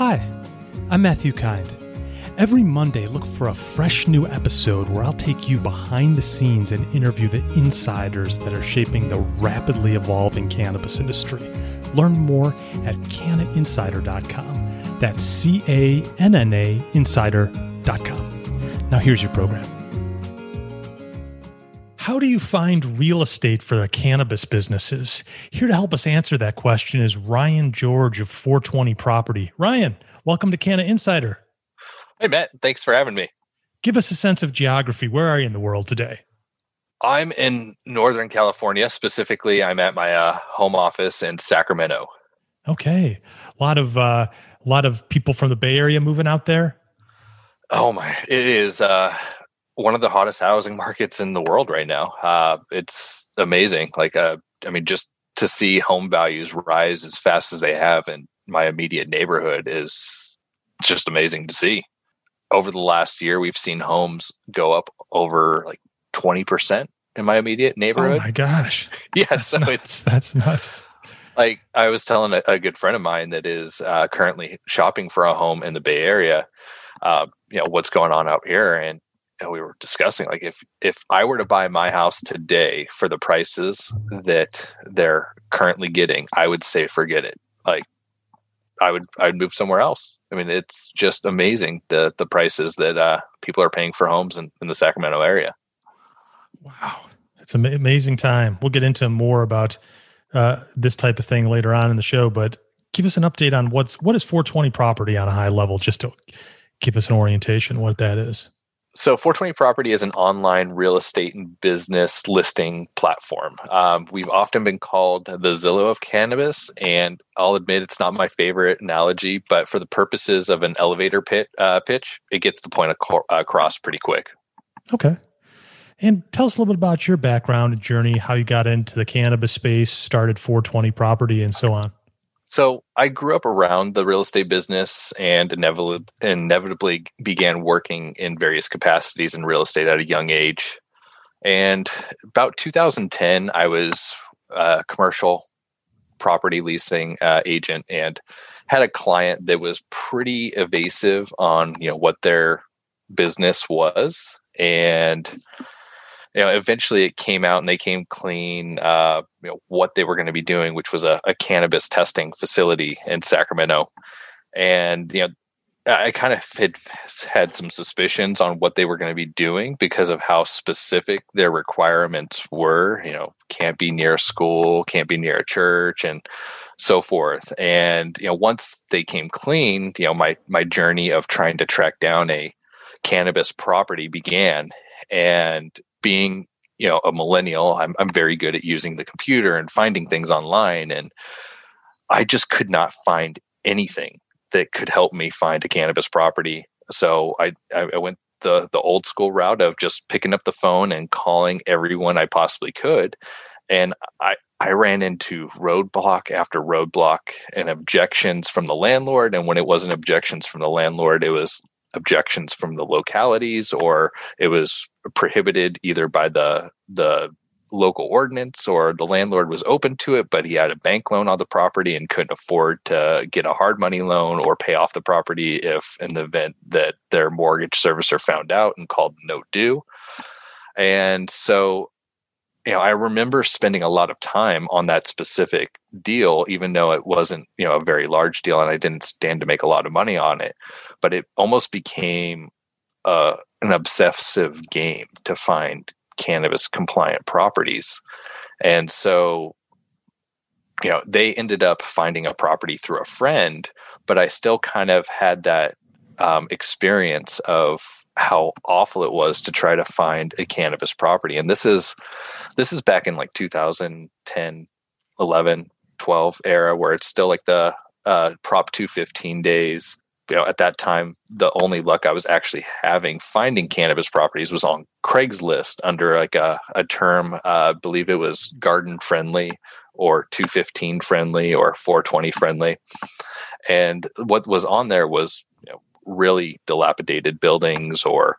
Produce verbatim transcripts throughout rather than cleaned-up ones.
Hi, I'm Matthew Kind. Every Monday, look for a fresh new episode where I'll take you behind the scenes and interview the insiders that are shaping the rapidly evolving cannabis industry. Learn more at canna insider dot com. That's C A N N A insider dot com. Now here's your program. How do you find real estate for the cannabis businesses? Here to help us answer that question is Ryan George of four twenty Property. Ryan, welcome to Canna Insider. Hey, Matt. Thanks for having me. Give us a sense of geography. Where are you in the world today? I'm in Northern California. Specifically, I'm at my uh, home office in Sacramento. Okay. A lot of uh, a lot of people from the Bay Area moving out there? Oh, my. It is uh, one of the hottest housing markets in the world right now. Uh, it's amazing. Like, uh, I mean, just to see home values rise as fast as they have in my immediate neighborhood is just amazing to see. Over the last year, we've seen homes go up over like twenty percent in my immediate neighborhood. Oh my gosh. Yeah. That's so nuts. it's That's nuts. like, I was telling a, a good friend of mine that is uh, currently shopping for a home in the Bay Area, uh, you know, what's going on out here. And, and we were discussing, like, if, if I were to buy my house today for the prices that they're currently getting, I would say, forget it. Like, I would, I'd move somewhere else. I mean, it's just amazing the the prices that uh, people are paying for homes in, in the Sacramento area. Wow. It's an amazing time. We'll get into more about uh, this type of thing later on in the show, but give us an update on what's, what is four twenty Property on a high level, just to give us an orientation what that is. So four twenty Property is an online real estate and business listing platform. Um, we've often been called the Zillow of cannabis, and I'll admit it's not my favorite analogy, but for the purposes of an elevator pit, uh, pitch, it gets the point ac- across pretty quick. Okay. And tell us a little bit about your background and journey, how you got into the cannabis space, started four twenty Property, and so on. So I grew up around the real estate business and inevitably, inevitably began working in various capacities in real estate at a young age. And about two thousand ten, I was a commercial property leasing uh, agent and had a client that was pretty evasive on, you know, what their business was. And you know, eventually it came out and they came clean, uh, you know, what they were going to be doing, which was a, a cannabis testing facility in Sacramento. And, you know, I kind of had had some suspicions on what they were going to be doing because of how specific their requirements were. You know, can't be near a school, can't be near a church, and so forth. And, you know, once they came clean, you know, my, my journey of trying to track down a cannabis property began. And being, you know, a millennial, I'm I'm very good at using the computer and finding things online, and I just could not find anything that could help me find a cannabis property. So I I went the the old school route of just picking up the phone and calling everyone I possibly could, and I I ran into roadblock after roadblock and objections from the landlord. And when it wasn't objections from the landlord, it was objections from the localities, or it was prohibited either by the the local ordinance, or the landlord was open to it, but he had a bank loan on the property and couldn't afford to get a hard money loan or pay off the property if in the event that their mortgage servicer found out and called note due. And so, you know, I remember spending a lot of time on that specific deal, even though it wasn't, you know, a very large deal and I didn't stand to make a lot of money on it. But it almost became uh, an obsessive game to find cannabis compliant properties. And so, you know, they ended up finding a property through a friend, but I still kind of had that um, experience of how awful it was to try to find a cannabis property. And this is, this is back in like two thousand ten, eleven, twelve era, where it's still like the uh, Prop two fifteen days. You know, at that time, the only luck I was actually having finding cannabis properties was on Craigslist under like a, a term, uh, I believe it was garden friendly or two fifteen friendly or four twenty friendly. And what was on there was, you know, really dilapidated buildings or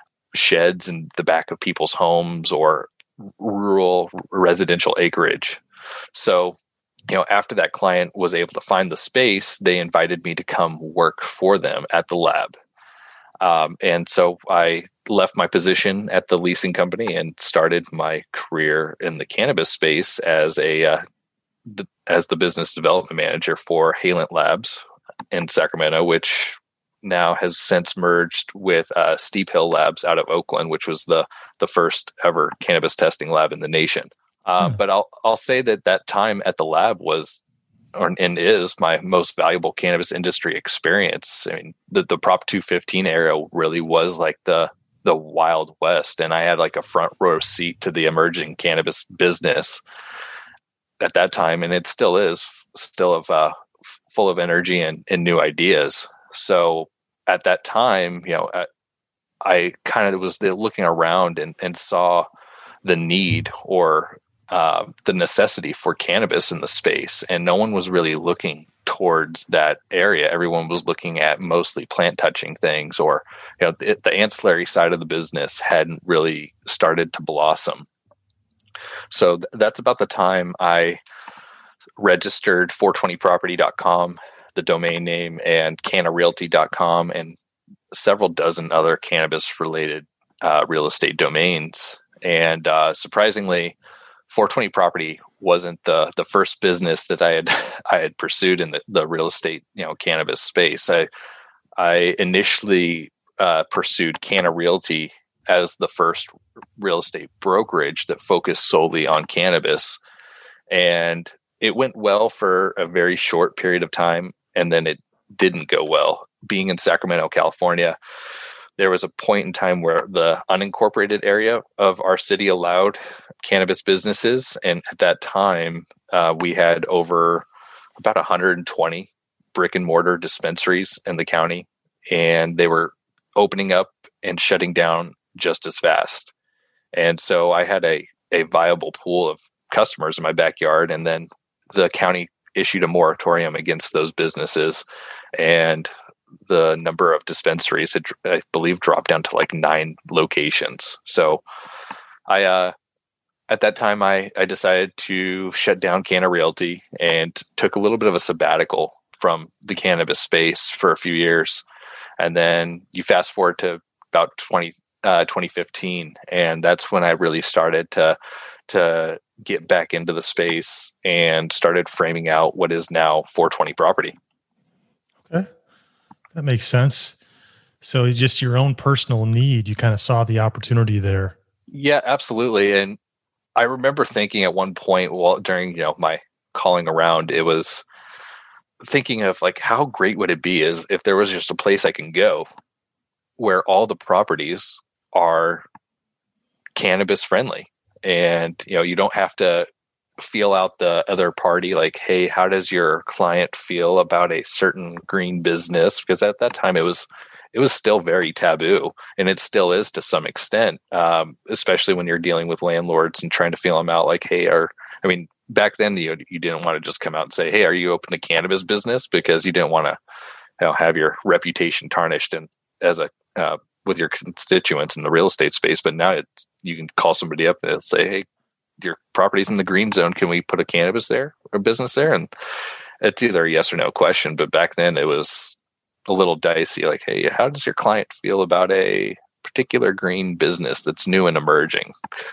sheds in the back of people's homes or rural residential acreage. So you know, after that client was able to find the space, they invited me to come work for them at the lab. Um, and so I left my position at the leasing company and started my career in the cannabis space as a uh, the, as the business development manager for Halent Labs in Sacramento, which now has since merged with uh, Steep Hill Labs out of Oakland, which was the the first ever cannabis testing lab in the nation. Uh, Hmm. but I'll I'll say that that time at the lab was, or, and is, my most valuable cannabis industry experience. I mean, the, the Prop two fifteen era really was like the the Wild West, and I had like a front row seat to the emerging cannabis business at that time, and it still is, still of uh, full of energy and, and new ideas. So at that time, you know, I, I kind of was looking around and, and saw the need or uh, the necessity for cannabis in the space, and no one was really looking towards that area. Everyone was looking at mostly plant touching things, or you know, the, the ancillary side of the business hadn't really started to blossom. So th- that's about the time I registered four twenty property dot com, the domain name, and canna realty dot com, and several dozen other cannabis related uh, real estate domains. And uh, surprisingly, four twenty Property wasn't the the first business that I had I had pursued in the, the real estate, you know, cannabis space. I I initially uh, pursued Canna Realty as the first real estate brokerage that focused solely on cannabis, and it went well for a very short period of time, and then it didn't go well. Being in Sacramento, California, there was a point in time where the unincorporated area of our city allowed cannabis businesses. And at that time, uh, we had over about one hundred twenty brick and mortar dispensaries in the county, and they were opening up and shutting down just as fast. And so I had a, a viable pool of customers in my backyard, and then the county issued a moratorium against those businesses, and the number of dispensaries had, I believe, dropped down to like nine locations. So I, uh, at that time, I, I decided to shut down Canna Realty and took a little bit of a sabbatical from the cannabis space for a few years. And then you fast forward to about twenty, uh, twenty fifteen, and that's when I really started to to get back into the space and started framing out what is now four twenty Property. Okay. That makes sense. So it's just your own personal need. You kind of saw the opportunity there. Yeah, absolutely. And I remember thinking at one point, well, during, you know, my calling around, it was thinking of like, how great would it be is if there was just a place I can go where all the properties are cannabis friendly. And, you know, you don't have to feel out the other party like, hey, how does your client feel about a certain green business? Because at that time it was it was still very taboo, and it still is to some extent, um, especially when you're dealing with landlords and trying to feel them out like, hey, are I mean, back then you you didn't want to just come out and say, hey, are you open to cannabis business? Because you didn't want to, you know, have your reputation tarnished and as a uh, with your constituents in the real estate space. But now it's, you can call somebody up and say, hey, your property's in the green zone. Can we put a cannabis there or business there? And it's either a yes or no question. But back then it was a little dicey. Like, hey, how does your client feel about a particular green business that's new and emerging?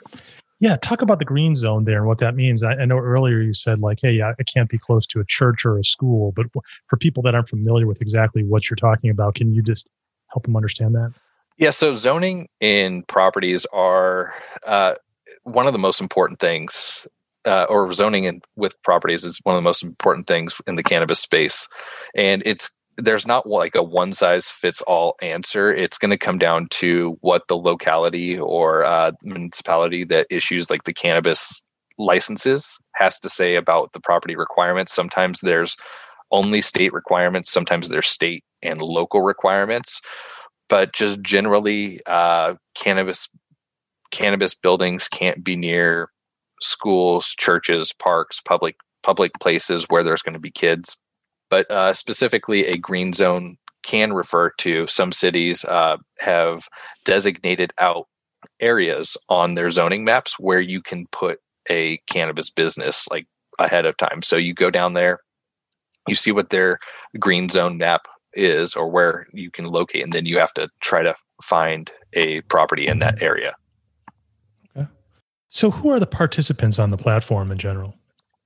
Yeah. Talk about the green zone there and what that means. I, I know earlier you said like, hey, I, I can't be close to a church or a school, but for people that aren't familiar with exactly what you're talking about, can you just help them understand that? Yeah. So zoning in properties are, uh, one of the most important things, uh, or zoning in with properties is one of the most important things in the cannabis space. And it's, there's not like a one size fits all answer. It's going to come down to what the locality or uh, municipality that issues like the cannabis licenses has to say about the property requirements. Sometimes there's only state requirements. Sometimes there's state and local requirements. But just generally, uh, cannabis cannabis buildings can't be near schools, churches, parks, public public places where there's going to be kids. But uh, specifically, a green zone can refer to some cities uh, have designated out areas on their zoning maps where you can put a cannabis business, like ahead of time. So you go down there, you see what their green zone map is or where you can locate, and then you have to try to find a property in that area. Okay. So who are the participants on the platform in general?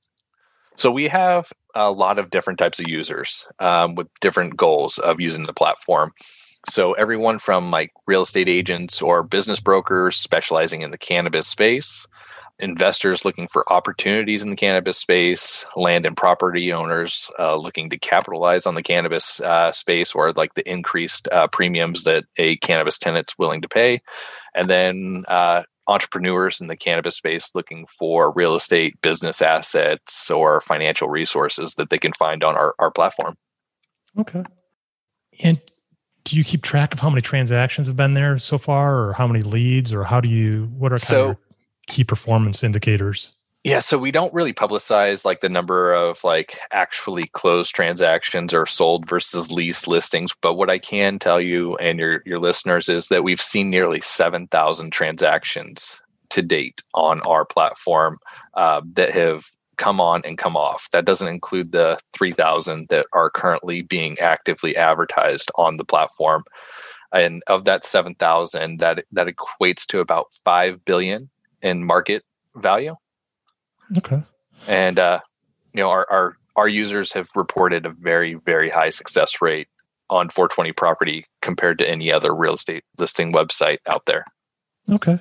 So we have a lot of different types of users um, with different goals of using the platform. So everyone from like real estate agents or business brokers specializing in the cannabis space, investors looking for opportunities in the cannabis space, land and property owners uh, looking to capitalize on the cannabis uh, space or like the increased uh, premiums that a cannabis tenant's willing to pay, and then uh, entrepreneurs in the cannabis space looking for real estate business assets or financial resources that they can find on our, our platform. Okay. And do you keep track of how many transactions have been there so far, or how many leads, or how do you, what are kind so, of your key performance indicators? Yeah, so we don't really publicize like the number of like actually closed transactions or sold versus leased listings. But what I can tell you and your your listeners is that we've seen nearly seven thousand transactions to date on our platform uh, that have come on and come off. That doesn't include the three thousand that are currently being actively advertised on the platform. And of that seven thousand, that that equates to about five billion in market value. Okay. And, uh, you know, our, our, our users have reported a very, very high success rate on four twenty Property compared to any other real estate listing website out there. Okay.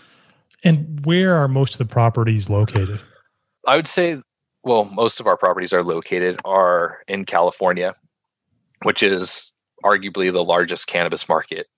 And where are most of the properties located? I would say, well, most of our properties are located are in California, which is arguably the largest cannabis market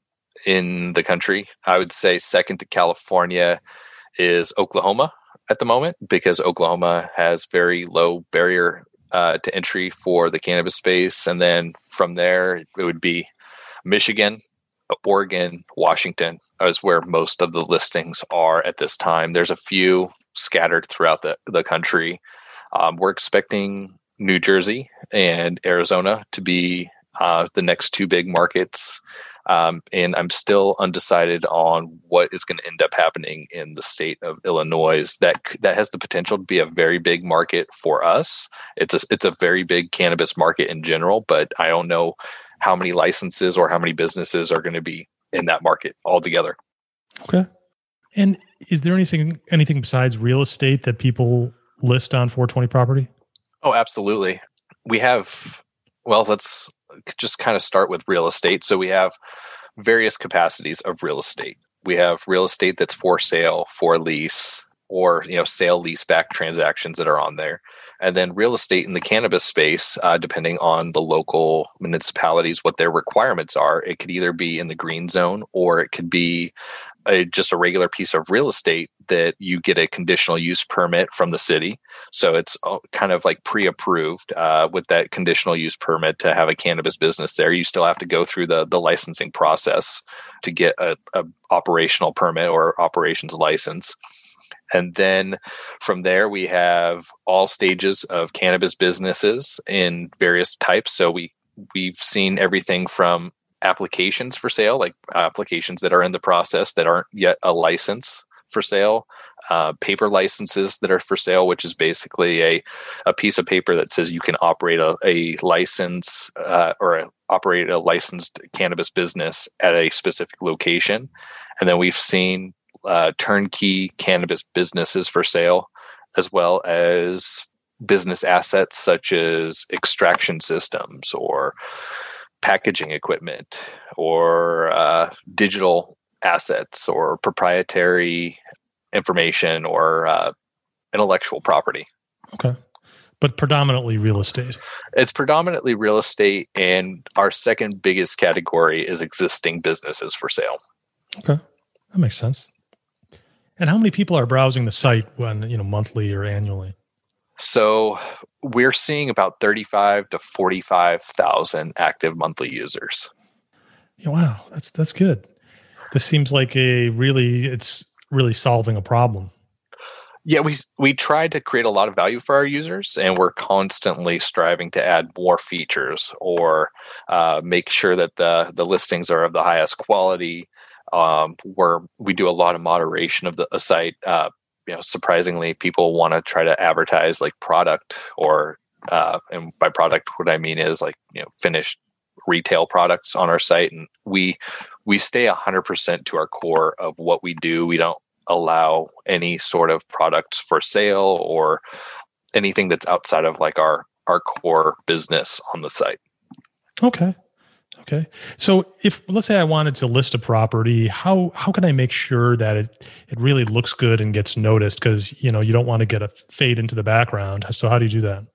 in the country. I would say second to California is Oklahoma at the moment, because Oklahoma has very low barrier uh, to entry for the cannabis space. And then from there, it would be Michigan, Oregon, Washington is where most of the listings are at this time. There's a few scattered throughout the, the country. Um, we're expecting New Jersey and Arizona to be uh, the next two big markets. Um, and I'm still undecided on what is going to end up happening in the state of Illinois. That that has the potential to be a very big market for us. It's a, it's a very big cannabis market in general, but I don't know how many licenses or how many businesses are going to be in that market altogether. Okay. And is there anything anything besides real estate that people list on four twenty Property? Oh, absolutely. We have, well, let's just kind of start with real estate. So we have various capacities of real estate. We have real estate that's for sale, for lease, or, you know, sale leaseback transactions that are on there. And then real estate in the cannabis space, uh, depending on the local municipalities, what their requirements are. It could either be in the green zone, or it could be a, just a regular piece of real estate that you get a conditional use permit from the city. So it's kind of like pre-approved uh, with that conditional use permit to have a cannabis business there. You still have to go through the the licensing process to get a, a operational permit or operations license. And then from there, we have all stages of cannabis businesses in various types. So we, we've seen everything from applications for sale, like applications that are in the process that aren't yet a license for sale, uh, paper licenses that are for sale, which is basically a, a piece of paper that says you can operate a, a license uh, or a, operate a licensed cannabis business at a specific location. And then we've seen Uh, turnkey cannabis businesses for sale, as well as business assets such as extraction systems or packaging equipment or uh, digital assets or proprietary information or uh, intellectual property. Okay. But predominantly real estate. It's predominantly real estate, and our second biggest category is existing businesses for sale. Okay. That makes sense. And how many people are browsing the site when, you know, monthly or annually? So we're seeing about thirty-five to forty-five thousand active monthly users. Yeah, wow, that's that's good. This seems like a really, it's really solving a problem. Yeah, we we try to create a lot of value for our users, and we're constantly striving to add more features or uh, make sure that the the listings are of the highest quality. Um, where we do a lot of moderation of the a site, uh, you know, surprisingly, people want to try to advertise like product or, uh, and by product, what I mean is like, you know, finished retail products on our site. And we, we stay a hundred percent to our core of what we do. We don't allow any sort of products for sale or anything that's outside of like our, our core business on the site. Okay. Okay. So if, let's say I wanted to list a property, how, how can I make sure that it, it really looks good and gets noticed? Cause you know, you don't want to get a fade into the background. So how do you do that?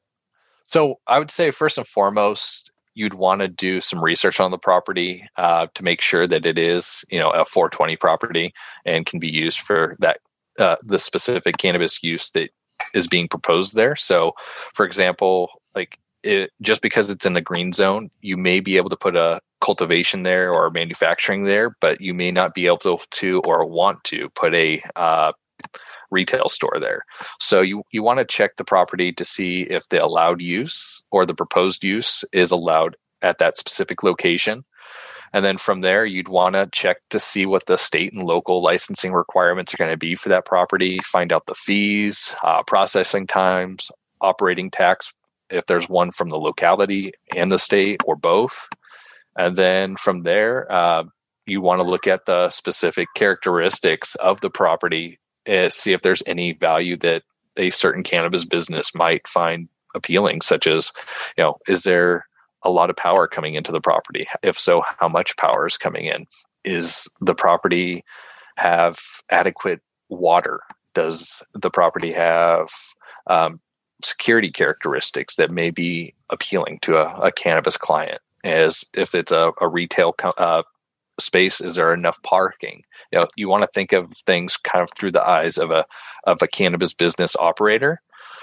So I would say first and foremost, you'd want to do some research on the property uh, to make sure that it is, you know, a four twenty property and can be used for that, uh, the specific cannabis use that is being proposed there. So for example, like it, just because it's in the green zone, you may be able to put a cultivation there or manufacturing there, but you may not be able to, to or want to put a uh, retail store there. So you, you want to check the property to see if the allowed use or the proposed use is allowed at that specific location. And then from there, you'd want to check to see what the state and local licensing requirements are going to be for that property, find out the fees, uh, processing times, operating tax, if there's one from the locality and the state or both. And then from there, uh, you want to look at the specific characteristics of the property and see if there's any value that a certain cannabis business might find appealing, such as, you know, is there a lot of power coming into the property? If so, how much power is coming in? Is the property have adequate water? Does the property have um, security characteristics that may be appealing to a, a cannabis client? As if it's a, a retail uh, space, is there enough parking? You know, you want to think of things kind of through the eyes of a of a cannabis business operator.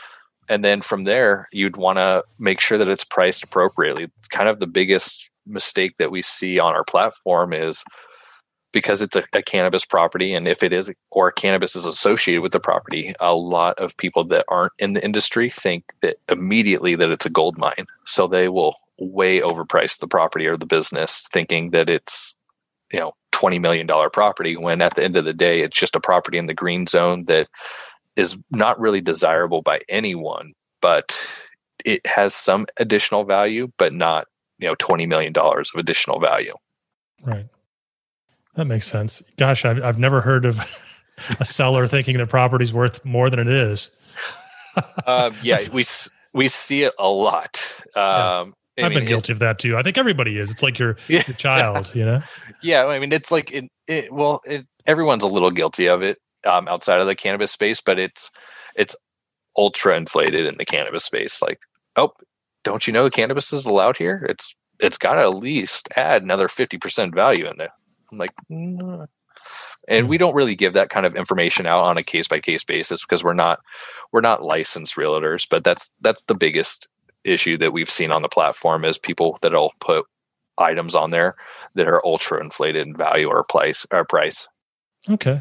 And then from there, you'd want to make sure that it's priced appropriately. Kind of the biggest mistake that we see on our platform is because it's a, a cannabis property, and if it is, or cannabis is associated with the property, a lot of people that aren't in the industry think that immediately that it's a gold mine. So they will way overprice the property or the business, thinking that it's, you know, twenty million dollars property, when at the end of the day, it's just a property in the green zone that is not really desirable by anyone, but it has some additional value, but not, you know, twenty million dollars of additional value. Right. That makes sense. Gosh, I've, I've never heard of a seller thinking their property's worth more than it is. uh, yeah, we, we see it a lot. Um, yeah. I've mean, been guilty it, of that too. I think everybody is. It's like your, yeah. your child, you know? Yeah. I mean, it's like, it, it well, it, everyone's a little guilty of it. Um, outside of the cannabis space, but it's it's ultra inflated in the cannabis space. Like, oh, don't you know the cannabis is allowed here? It's it's got to at least add another fifty percent value in there. I'm like, mm. And we don't really give that kind of information out on a case by case basis because we're not we're not licensed realtors. But that's that's the biggest issue that we've seen on the platform is people that'll put items on there that are ultra inflated in value or price or price. Okay.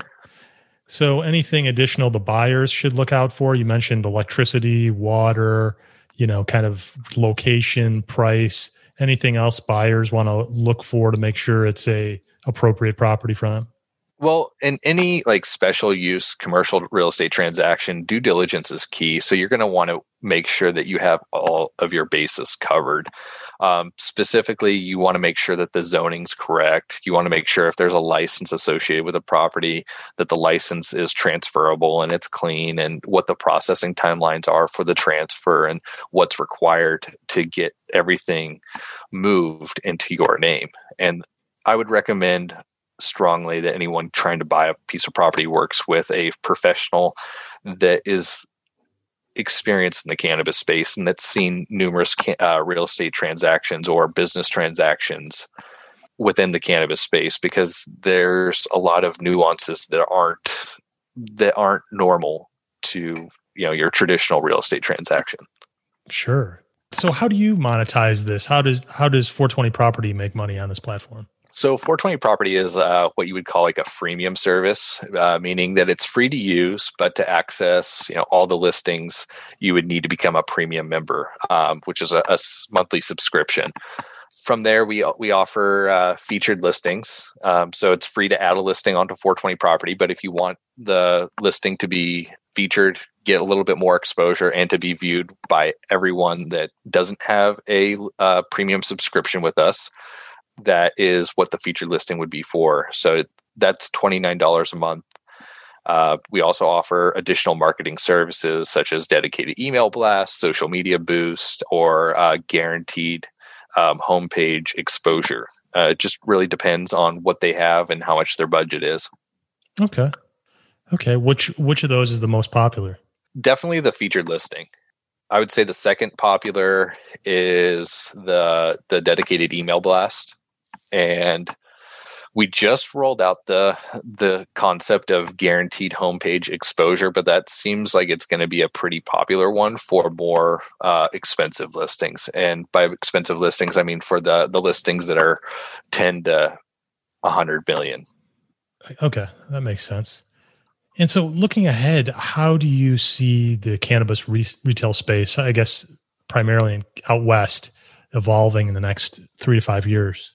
So anything additional the buyers should look out for? You mentioned electricity, water, you know, kind of location, price. Anything else buyers want to look for to make sure it's a appropriate property for them? Well, in any like special use commercial real estate transaction, due diligence is key. So you're going to want to make sure that you have all of your bases covered. Um, specifically, you want to make sure that the zoning's correct. You want to make sure if there's a license associated with a property, that the license is transferable and it's clean, and what the processing timelines are for the transfer and what's required to get everything moved into your name. And I would recommend strongly that anyone trying to buy a piece of property works with a professional that is experienced in the cannabis space and that's seen numerous uh, real estate transactions or business transactions within the cannabis space, because there's a lot of nuances that aren't that aren't normal to, you know, your traditional real estate transaction. Sure. So how do you monetize this? How does how does four twenty Property make money on this platform? So four twenty Property is uh, what you would call like a freemium service, uh, meaning that it's free to use, but to access, you know, all the listings, you would need to become a premium member, um, which is a, a monthly subscription. From there, we we offer uh, featured listings. Um, so it's free to add a listing onto four twenty Property. But if you want the listing to be featured, get a little bit more exposure, and to be viewed by everyone that doesn't have a uh, premium subscription with us, that is what the featured listing would be for. So that's twenty-nine dollars a month. Uh, we also offer additional marketing services such as dedicated email blasts, social media boost, or uh, guaranteed um, homepage exposure. Uh, it just really depends on what they have and how much their budget is. Okay. Okay. Which which of those is the most popular? Definitely the featured listing. I would say the second popular is the the dedicated email blast. And we just rolled out the the concept of guaranteed homepage exposure, but that seems like it's going to be a pretty popular one for more uh, expensive listings. And by expensive listings, I mean for the the listings that are ten to one hundred million. Okay, that makes sense. And so looking ahead, how do you see the cannabis re- retail space, I guess primarily in, out west, evolving in the next three to five years?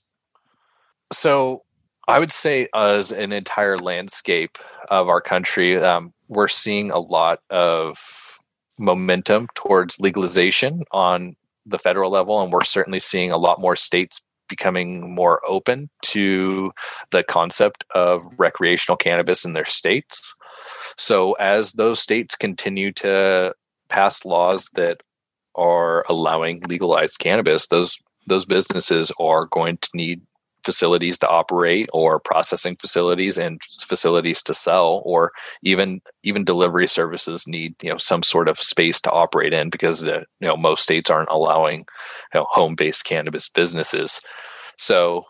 So I would say as an entire landscape of our country, um, we're seeing a lot of momentum towards legalization on the federal level. And we're certainly seeing a lot more states becoming more open to the concept of recreational cannabis in their states. So as those states continue to pass laws that are allowing legalized cannabis, those those businesses are going to need facilities to operate, or processing facilities and facilities to sell, or even even delivery services need, you know, some sort of space to operate in, because the, you know, most states aren't allowing, you know, home-based cannabis businesses. So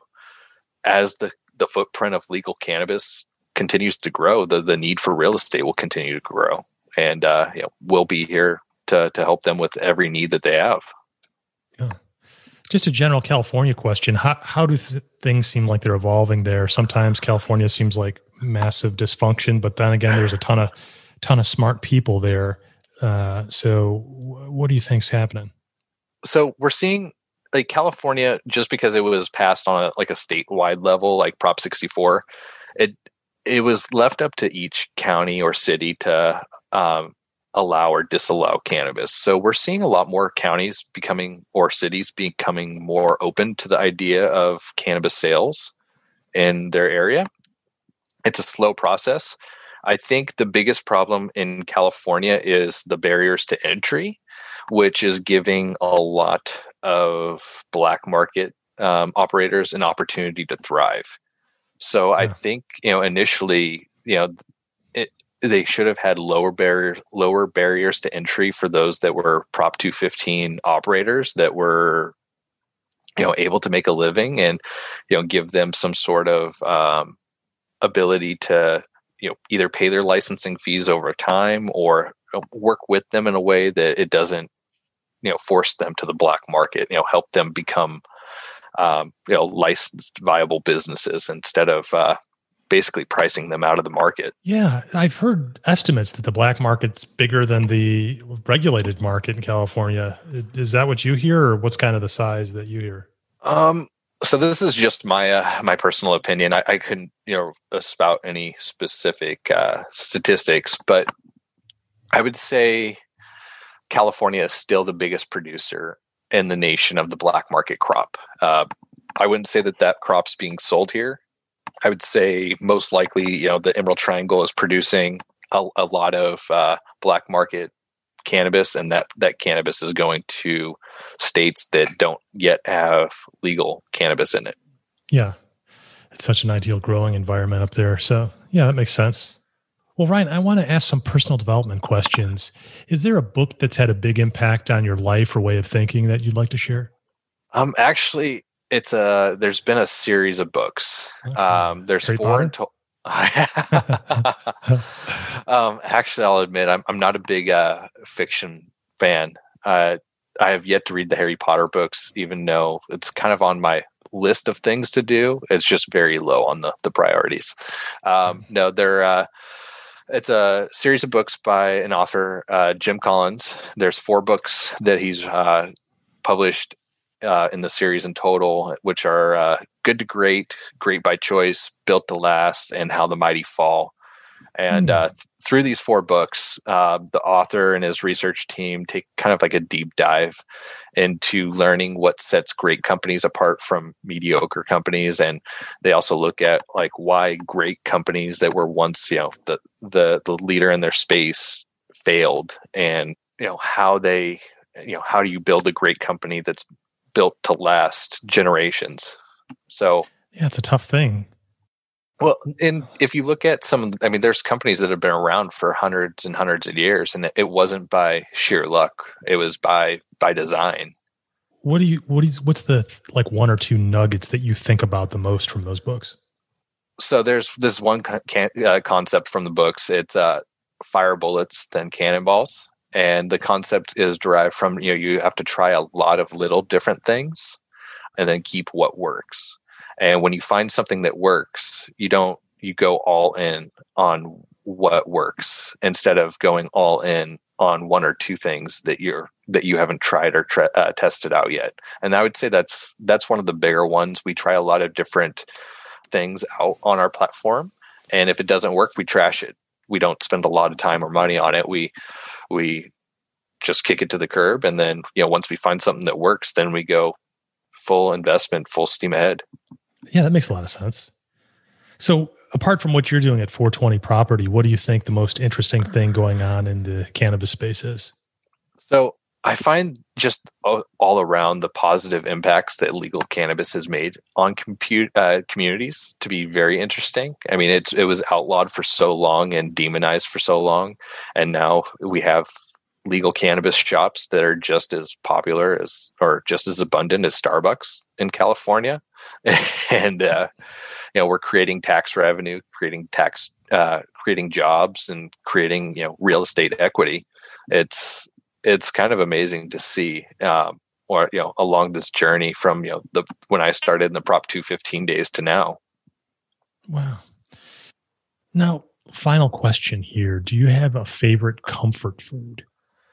as the the footprint of legal cannabis continues to grow, the the need for real estate will continue to grow, and uh, you know, we'll be here to to help them with every need that they have. Yeah. Just a general California question. How how do th- things seem like they're evolving there? Sometimes California seems like massive dysfunction, but then again, there's a ton of ton of smart people there. Uh, so w- what do you think's happening? So we're seeing, like, California, just because it was passed on a, like a statewide level, like Prop sixty-four, it it was left up to each county or city to um, allow or disallow cannabis. So we're seeing a lot more counties becoming, or cities becoming, more open to the idea of cannabis sales in their area. It's a slow process. I think the biggest problem in California is the barriers to entry, which is giving a lot of black market um, operators an opportunity to thrive. So yeah. I think, you know, initially, you know, it, they should have had lower barriers, lower barriers to entry for those that were Prop two fifteen operators that were, you know, able to make a living, and, you know, give them some sort of um, ability to, you know, either pay their licensing fees over time, or work with them in a way that it doesn't, you know, force them to the black market, you know, help them become, um, you know, licensed, viable businesses, instead of uh, basically pricing them out of the market. Yeah, I've heard estimates that the black market's bigger than the regulated market in California. Is that what you hear, or what's kind of the size that you hear? Um, so this is just my uh, my personal opinion. I, I couldn't, you know, espout any specific uh, statistics, but I would say California is still the biggest producer in the nation of the black market crop. Uh, I wouldn't say that that crop's being sold here. I would say most likely, you know, the Emerald Triangle is producing a, a lot of uh, black market cannabis, and that, that cannabis is going to states that don't yet have legal cannabis in it. Yeah. It's such an ideal growing environment up there. So yeah, that makes sense. Well, Ryan, I want to ask some personal development questions. Is there a book that's had a big impact on your life or way of thinking that you'd like to share? Um, actually, it's a, there's been a series of books. Okay. Um, there's Harry four in total. um, actually, I'll admit I'm I'm not a big uh, fiction fan. Uh, I have yet to read the Harry Potter books, even though it's kind of on my list of things to do. It's just very low on the the priorities. Um, no, they're uh, it's a series of books by an author, uh, Jim Collins. There's four books that he's uh, published uh, in the series in total, which are uh, Good to Great, Great by Choice, Built to Last, and How the Mighty Fall. And uh, th- through these four books, uh, the author and his research team take kind of like a deep dive into learning what sets great companies apart from mediocre companies. And they also look at like why great companies that were once, you know, the, the, the leader in their space failed, and, you know, how they, you know, how do you build a great company that's built to last generations? So yeah, it's a tough thing. Well, and if you look at some, I mean, there's companies that have been around for hundreds and hundreds of years, and it wasn't by sheer luck; it was by by design. What do you? What is? What's the like one or two nuggets that you think about the most from those books? So there's this one con- uh, concept from the books. It's uh, fire bullets than cannonballs, and the concept is derived from, you know, you have to try a lot of little different things, and then keep what works. And when you find something that works, you don't, you go all in on what works instead of going all in on one or two things that you're, that you haven't tried or tra- uh, tested out yet. And I would say that's, that's one of the bigger ones. We try a lot of different things out on our platform. And if it doesn't work, we trash it. We don't spend a lot of time or money on it. We, we just kick it to the curb. And then, you know, once we find something that works, then we go full investment, full steam ahead. Yeah, that makes a lot of sense. So apart from what you're doing at four twenty Property, what do you think the most interesting thing going on in the cannabis space is? So I find just all around the positive impacts that legal cannabis has made on compute, uh, communities to be very interesting. I mean, it's it was outlawed for so long and demonized for so long, and now we have legal cannabis shops that are just as popular as, or just as abundant as Starbucks in California. and, uh, you know, we're creating tax revenue, creating tax, uh, creating jobs, and creating, you know, real estate equity. It's, it's kind of amazing to see, um, or, you know, along this journey from, you know, the, when I started in the Prop two fifteen days to now. Wow. Now, final question here. Do you have a favorite comfort food?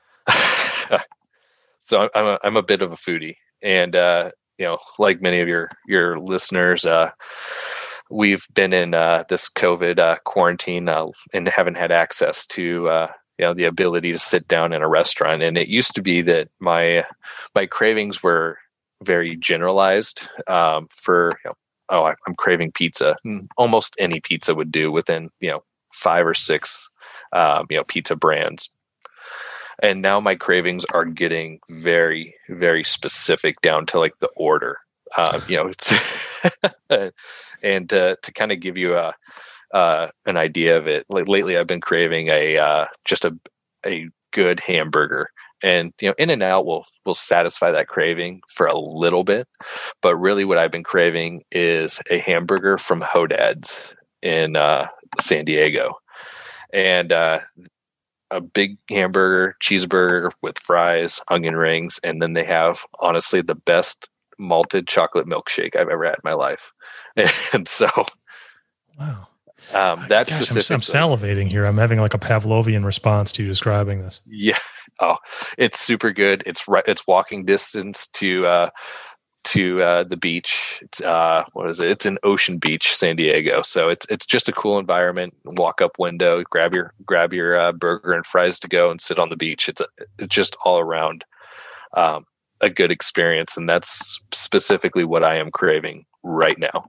So I'm a, I'm a bit of a foodie, and, uh, you know, like many of your, your listeners, uh, we've been in, uh, this COVID, uh, quarantine, uh, and haven't had access to, uh, you know, the ability to sit down in a restaurant. And it used to be that my, my cravings were very generalized, um, for, you know, oh, I, I'm craving pizza. And almost any pizza would do within, you know, five or six, um, you know, pizza brands. And now my cravings are getting very, very specific down to like the order, um, you know, it's and to, to kind of give you a, uh, an idea of it. Like lately I've been craving a, uh, just a, a good hamburger, and, you know, In-N-Out will, will satisfy that craving for a little bit. But really what I've been craving is a hamburger from Hodad's in, uh, San Diego. And, uh, a big hamburger, cheeseburger with fries, onion rings, and then they have honestly the best malted chocolate milkshake I've ever had in my life. And so, wow, um, that's Gosh, specifically. I'm, I'm salivating here. I'm having like a Pavlovian response to you describing this. Yeah. Oh, it's super good. It's right. It's walking distance to uh, to uh, the beach. It's uh, what is it? It's in Ocean Beach, San Diego. So it's it's just a cool environment. Walk up window, grab your grab your uh, burger and fries to go, and sit on the beach. It's a, it's just all around um, a good experience, and that's specifically what I am craving right now.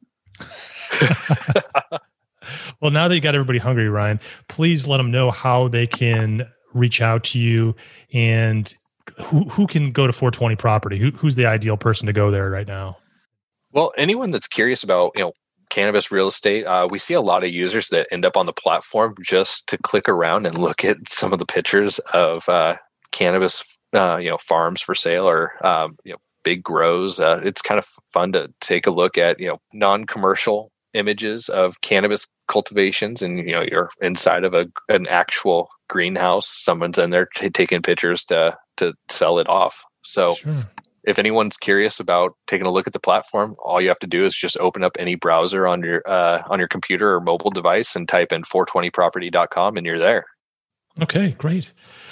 Well, now that you got everybody hungry, Ryan, please let them know how they can reach out to you, and who who can go to four twenty Property. Who, who's the ideal person to go there right now? Well, anyone that's curious about, you know, cannabis real estate, uh, we see a lot of users that end up on the platform just to click around and look at some of the pictures of uh, cannabis, uh, you know, farms for sale, or um, you know, big grows. Uh, it's kind of fun to take a look at, you know, non-commercial images of cannabis cultivations, and, you know, you're inside of a an actual greenhouse. Someone's in there t- taking pictures to to sell it off. So sure. If anyone's curious about taking a look at the platform, all you have to do is just open up any browser on your uh, on your computer or mobile device and type in four twenty property dot com, and you're there. Okay, great.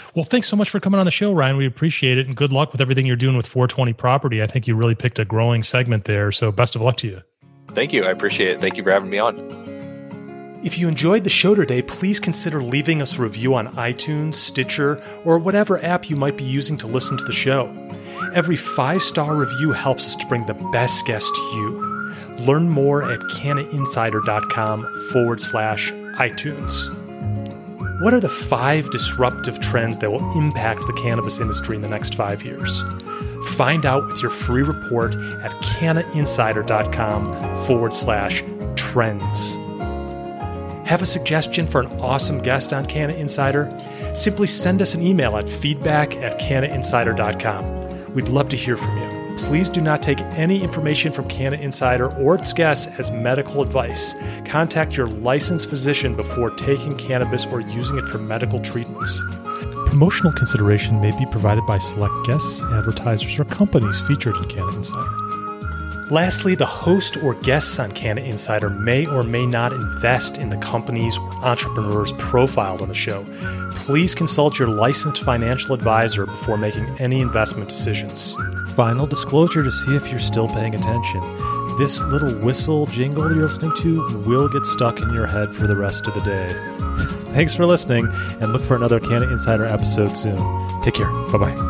Well, thanks so much for coming on the show, Ryan. We appreciate it, and good luck with everything you're doing with four twenty Property. I think you really picked a growing segment there, so best of luck to you. Thank you. I appreciate it. Thank you for having me on. If you enjoyed the show today, please consider leaving us a review on iTunes, Stitcher, or whatever app you might be using to listen to the show. Every five-star review helps us to bring the best guests to you. Learn more at cannainsider.com forward slash iTunes. What are the five disruptive trends that will impact the cannabis industry in the next five years? Find out with your free report at cannainsider.com forward slash trends. Have a suggestion for an awesome guest on Canna Insider? Simply send us an email at feedback at canna insider dot com. We'd love to hear from you. Please do not take any information from Canna Insider or its guests as medical advice. Contact your licensed physician before taking cannabis or using it for medical treatments. Promotional consideration may be provided by select guests, advertisers, or companies featured in Canna Insider. Lastly, the host or guests on Canna Insider may or may not invest in the companies or entrepreneurs profiled on the show. Please consult your licensed financial advisor before making any investment decisions. Final disclosure to see if you're still paying attention. This little whistle jingle you're listening to will get stuck in your head for the rest of the day. Thanks for listening, and look for another Canna Insider episode soon. Take care. Bye-bye.